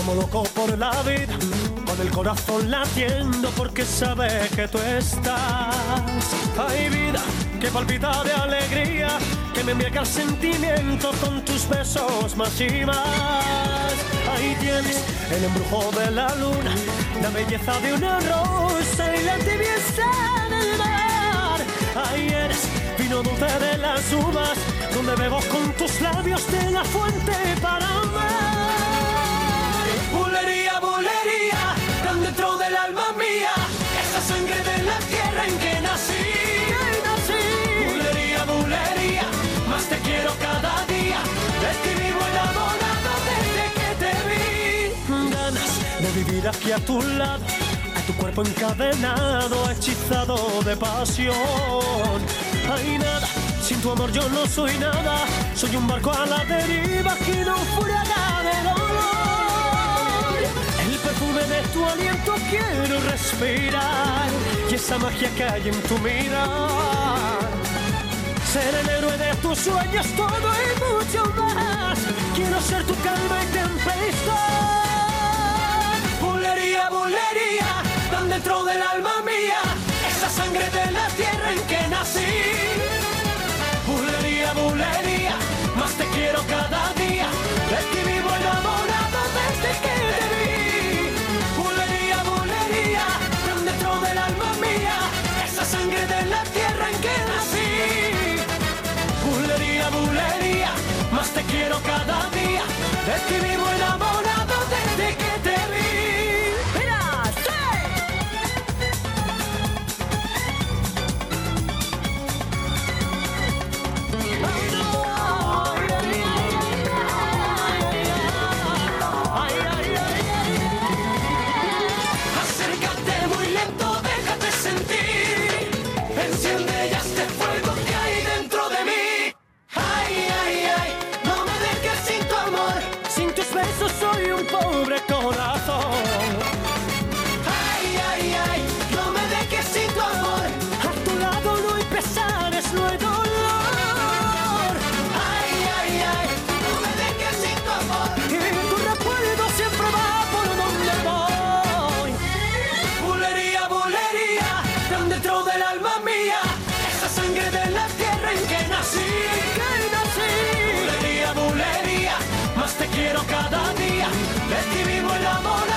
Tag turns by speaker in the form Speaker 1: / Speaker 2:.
Speaker 1: como loco por la vida, con el corazón latiendo porque sabes que tú estás. Hay vida que palpita de alegría, que me embriaga el sentimiento con tus besos más y más. Ahí tienes el embrujo de la luna, la belleza de una rosa y la tibieza del mar. Ahí eres vino dulce de las uvas, donde bebo con tus labios de la fuente para amar. Bulería, bulería, tan dentro del alma mía, esa sangre de la tierra en que nací. Bulería, bulería, más te quiero cada día, de ti vivo enamorado desde que te vi. Ganas de vivir aquí a tu lado, a tu cuerpo encadenado, hechizado de pasión. Hay nada, sin tu amor yo no soy nada, soy un barco a la deriva que no naufraga de dolor. El perfume de tu aliento quiero respirar, y esa magia que hay en tu mirar. Ser el héroe de tus sueños, todo y mucho más. Quiero ser tu calma y tempestad. Bulería, bulería, tan dentro del alma mía, esa sangre de la tierra en que nací. Bulería, bulería, más te quiero cada día, de ti vivo enamorado desde que te vi. Bulería, bulería, tan dentro del alma mía, esa sangre de la tierra en que nací. Bulería, bulería, más te quiero cada día, de ti vivo enamorado desde que te vi. ¡Mira, sí! Acércate muy lento, déjate sentir, enciende ya este fuego que hay dentro de mí. Ay, ay, ay, no me dejes sin tu amor, sin tus besos soy un pobre corazón. Ay, ay, ay, no me dejes sin tu amor, a tu lado no hay pesares, no hay dolor. Ay, ay, ay, no me dejes sin tu amor, y tu recuerdo siempre va por donde voy. Bulería, bulería, tan dentro del alma mía, esa sangre de la tierra en que nací. Bulería, bulería, más te quiero cada día, de ti vivo enamorado